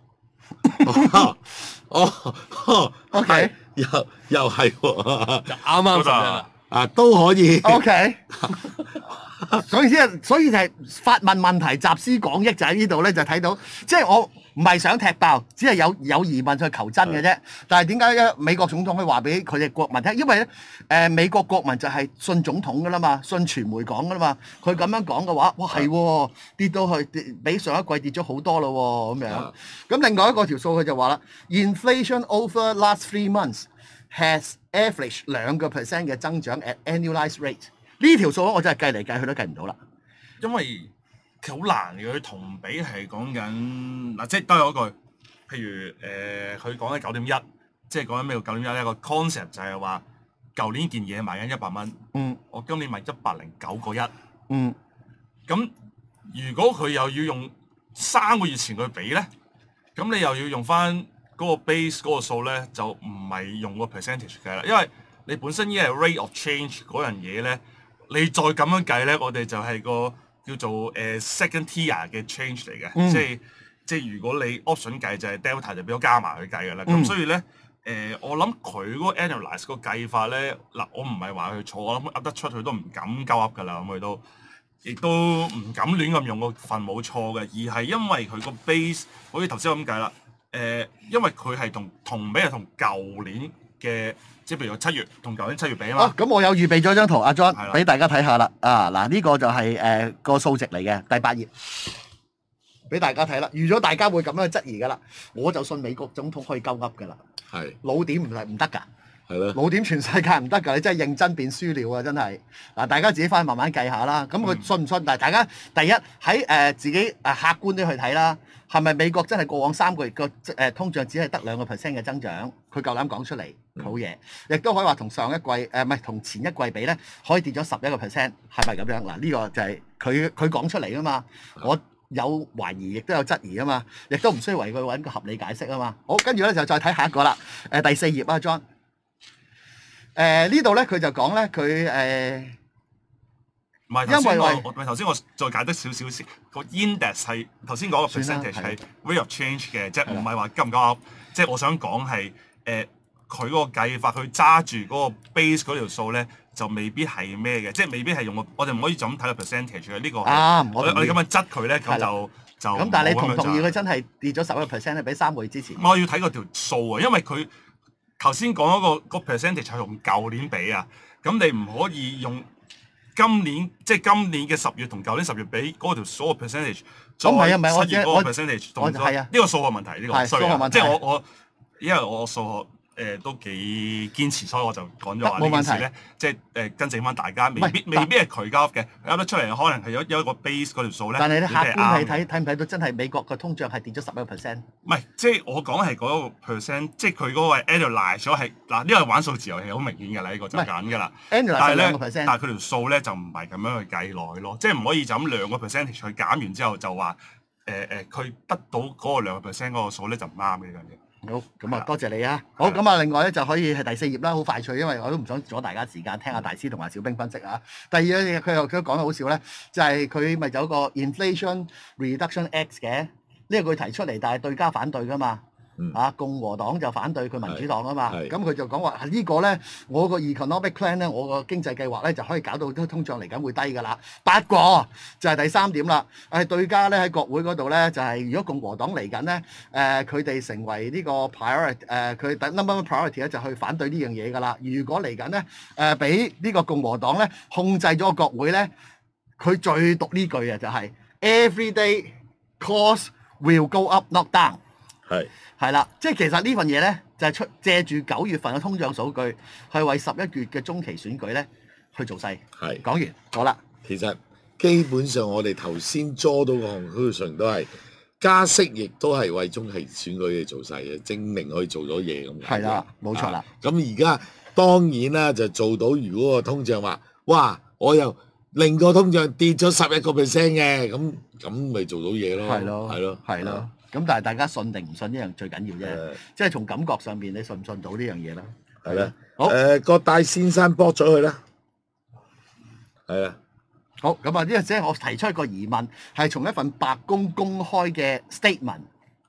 哦哦哦 OK 係又又係喎， 就啱啱十一啦。 啊都可以。 OK，所以先，所以就係發問問題，集思廣益就喺呢度咧，就睇到，即係我唔係想踢爆，只係有有疑問去求真嘅啫。但係點解咧？美國總統可以話俾佢哋國民聽？因為咧，誒、呃、美國國民就係信總統噶啦嘛，信傳媒講噶啦嘛。佢咁樣講嘅話，哇係喎，跌到去跌比上一季跌咗好多咯喎，咁樣。咁另外一個條數佢就話啦 ，inflation over last three months has average 兩個 percent 嘅增長 at annualized rate。呢條數我真係計嚟計去都計唔到啦。 因為佢好難嘅，佢同比係講緊嗱，即係都有一句，譬如誒，佢講緊九點一，即係講緊咩叫九點一咧？個 concept 就係話，舊年件嘢賣緊一百蚊， 嗯， 我今年賣一百零九個一， 嗯， 咁如果佢又要用三個月前去比咧，咁你又要用翻嗰個 base 嗰個數咧，就唔係用個 percentage 計啦，因為你本身已經係 rate of change 嗰樣嘢咧。你再咁樣計咧，我哋就係個叫做誒、呃、second tier 嘅 change 嚟嘅、嗯，即係即係如果你 option 計就係 delta 就俾我加埋去計嘅啦。咁、嗯、所以咧誒、呃，我諗佢嗰個 analyse 個計法咧，嗱我唔係話佢錯，我諗噏得出佢都唔敢鳩噏噶啦，咁佢都亦都唔敢亂咁用個份冇錯嘅，而係因為佢個 base 好似頭先咁計啦，誒、呃，因為佢係同同比係同舊年嘅。即係譬如七月同舊年七月比啊嘛。 咁、哦、我有預備咗張圖，阿 John 俾大家睇下啦。啊，嗱、這、呢個就係、是、誒、呃、個數值嚟嘅，第八頁，俾大家睇啦。預咗大家會咁樣質疑噶啦，我就信美國總統可以鳩噏噶啦。係老點唔係唔得㗎。係咯。老點全世界唔得㗎，你真係認真變輸了啊！真係嗱，大家自己翻去慢慢計下啦。咁佢信唔信？嗯、但係大家第一喺誒、呃、自己誒客觀啲去睇啦。係咪美國真係過往三個月個誒通脹只係得兩個 percent 嘅增長？佢夠膽講出嚟，好嘢。亦都可以話同上一季誒唔係同前一季比咧，可以跌咗十一個 percent，係咪咁樣？嗱，呢個就係佢佢講出嚟啊嘛。我有懷疑，亦都有質疑啊嘛，亦都唔需要為佢揾個合理解釋啊嘛。好，跟住咧就再睇下一個啦。誒、呃、第四頁啊，John。誒、呃、呢度咧佢就講咧佢誒。 唔係，因為我我頭先我再解得少少先，個 index 係頭先講個 percentage 係 rate of change 嘅，即係唔係話急唔急，即係我想講係誒佢嗰個計法，佢揸住嗰個 base 嗰條數咧，就未必係咩嘅，即係未必係用個我哋唔可以就咁睇個 percentage 嘅呢個。啊，我我哋咁樣質佢咧，咁就就咁。但係你同唔同意佢真係跌咗十一個 percent 咧？比三個月之前。我要睇嗰條數啊，因為佢頭先講嗰個個 percentage 係同舊年比啊，咁你唔可以用。今年即係今年嘅十月同舊年十月比嗰條數個 percentage，再七月嗰個 percentage 同咗呢個數學問題，呢、呢個數學問題，即係我我因為我數學。誒、呃、都幾堅持，所以我就講咗話呢件事咧，即係誒跟正翻大家，未必未必係佢交嘅，交得出嚟可能係有有一個 base 嗰條數咧。但係你客觀係睇睇唔睇到真係美國嘅通脹係跌咗十一個 percent？唔係，即係我講係嗰個 percent，即係佢嗰個 analyse 咗係嗱，呢個玩數字遊戲好明顯㗎啦，呢、呢個就揀㗎啦。analyse 係兩個 percent，但係佢條數咧就唔係咁樣去計落去咯，即係唔可以就咁兩個 percent 去減完之後就話誒誒，佢、呃、得到嗰個兩個 percent 嗰個數咧就唔啱嘅呢樣嘢。好，咁啊多謝你啊！好，咁啊另外咧就可以係第四頁啦，好快脆，因為我都唔想阻大家時間，聽下大師同埋小兵分析啊。第二樣嘢佢又佢講得好笑咧，就係佢咪有個 Inflation Reduction Act 嘅，呢個佢提出嚟，但係對家反對噶嘛。嗯、啊，共和黨就反對佢民主黨啊嘛，咁佢就講話、啊這個、呢個咧，我個 economic plan 咧，我個經濟計劃咧就可以搞到都通脹嚟緊會低㗎啦。不過就係第三點啦，誒對家咧喺國會嗰度咧就係、是、如果共和黨嚟緊咧，誒佢哋成為呢個 priority，誒佢第 number one priority 咧就去反對呢樣嘢㗎啦。如果嚟緊咧誒俾呢個共和黨咧控制咗個國會咧，佢最毒呢句啊就係、是、every day cost will go up not down。係係啦，即係其實呢份嘢咧，就係、是、出借住九月份嘅通脹數據，係為十一月嘅中期選舉咧去做勢。係講完好啦。其實基本上我哋頭先捉到個 conclusion 都係加息，亦都係為中期選舉去做勢嘅，證明可以做咗嘢咁。係啦，冇錯啦。咁而家當然啦，就做到如果個通脹話，哇，我又令個通脹跌咗十一個 percent 嘅，咁咁咪做到嘢咯。係咯，係咯，係咯。咁但係大家信定唔信呢樣最緊要啫，即係從感覺上面你信唔信到呢樣嘢啦？係啦，好誒個大先生駁咗佢啦，係啊，好咁啊！呢個即係我提出一個疑問，係從一份白宮公開嘅 statement，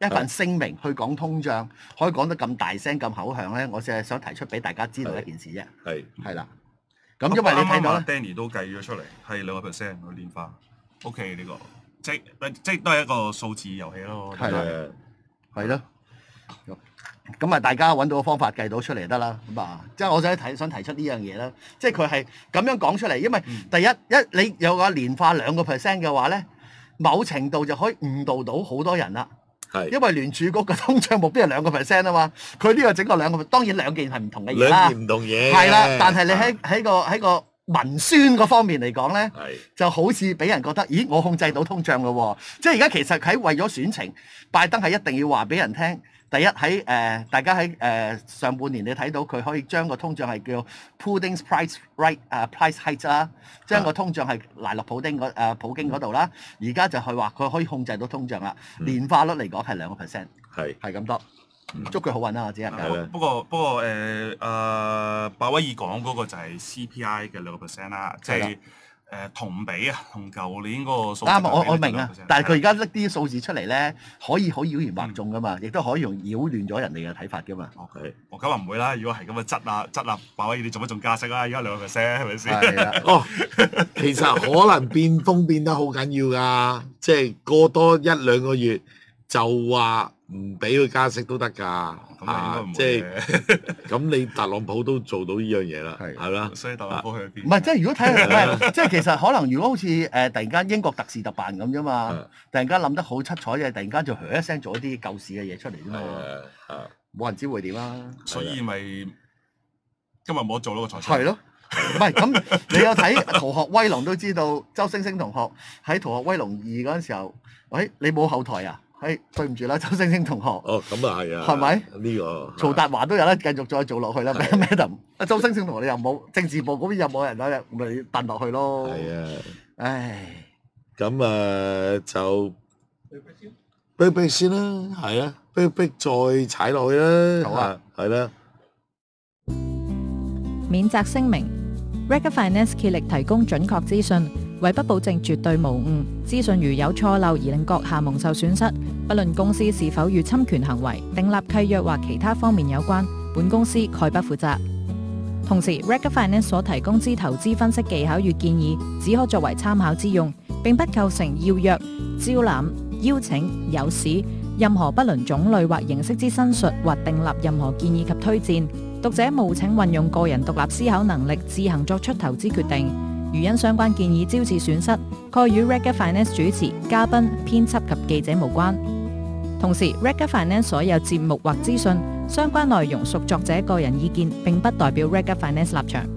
一份聲明去講通脹，可以講得咁大聲咁口響咧，我淨係想提出俾大家知道一件事啫。 係係啦，咁因為你睇到咧 Danny 都計咗出嚟係兩個 percent 個年化 ，OK 呢個即即都係一個數字遊戲咯。 係啦，係咯。咁啊，大家揾到個方法計到出嚟得啦。咁啊，即係我想提想提出呢樣嘢啦。即係佢係咁樣講出嚟，因為第一一你有個年化兩個 percent 嘅話咧，某程度就可以誤導到好多人啦。 係， 因為聯儲局嘅通脹目標係兩個 percent 啊嘛，佢呢個整個兩個，當然兩件係唔同嘅嘢啦。 兩件唔同嘢。 係啦，但係你喺喺個喺個文宣嗰方面嚟講咧，就好似俾人覺得，咦，我控制到通脹咯喎！即係而家其實喺為咗選情，拜登係一定要話俾人聽。第一喺誒、呃，大家喺誒、呃、上半年你睇到佢可以將個通脹係叫 Putin's price right 誒、uh, price hike 啦，將個通脹係賴落普丁嗰、呃、普京嗰度啦。而家就係話佢可以控制到通脹啦， 嗯、 年化率嚟講係兩個 percent， 係係咁多。祝佢好運啦，我只係講。 不過不過誒誒，鮑威爾講嗰個就係 C P I 嘅兩個 percent 啦，即係。誒同比啊，同舊年嗰個數字啱，我我明啊，但係佢而家拎啲數字出嚟咧，可以好妖言惑眾噶嘛，亦都可以用擾亂咗人哋嘅睇法噶嘛。 哦，我咁啊唔會啦，如果係咁嘅質啊質啊，鮑威爾你做乜仲加息啊？而家兩個 percent 係咪先？ 係啊。 哦，其實可能變風變得好緊要㗎，即係過多一兩個月就話唔俾佢加息都得㗎。啊，即係咁，你特朗普都做到呢樣嘢啦，係啦， 所以特朗普去邊？ 唔係，即係如果睇，唔係，即係其實可能如果好似誒突然間英國特事特辦咁啫嘛，突然間諗得好七彩嘅，突然間就噓一聲做一啲救市嘅嘢出嚟啫嘛，冇人知會點啦。 所以咪今日冇得做咯個財政。係咯，唔係咁你有睇《逃學威龍》都知道，周星星同學喺《逃學威龍二》嗰陣時候，喂，你冇後台啊？係對唔住啦，周星星同學。哦， 咁啊係啊。 係咪？ 呢個。曹達華都有得繼續再做落去啦 ，Madam。阿周星星同學你又冇政治部嗰邊又冇人啦，咪燉落去咯。 係啊。 唉。 咁啊就逼逼先啦，係啊，逼逼再踩落去啦。好啊，係啦。 免責聲明 ：Rega Finance 竭力提供準確資訊。為不保證絕對無誤，資訊如有錯漏而令閣下蒙受損失，不論公司是否與侵權行為、訂立契約或其他方面有關，本公司概不負責。同時 ，Rega Finance 所提供之投資分析技巧與建議，只可作為參考之用，並不構成要約、招攬、邀請、誘使任何不論種類或形式之申述或訂立任何建議及推薦。讀者務請運用個人獨立思考能力，自行作出投資決定。如因相關建議招致損失，概與 Rega Finance 主持、嘉賓、編輯及記者無關。同時 ，Rega Finance 所有節目或資訊相關內容屬作者個人意見，並不代表 Rega Finance 立場。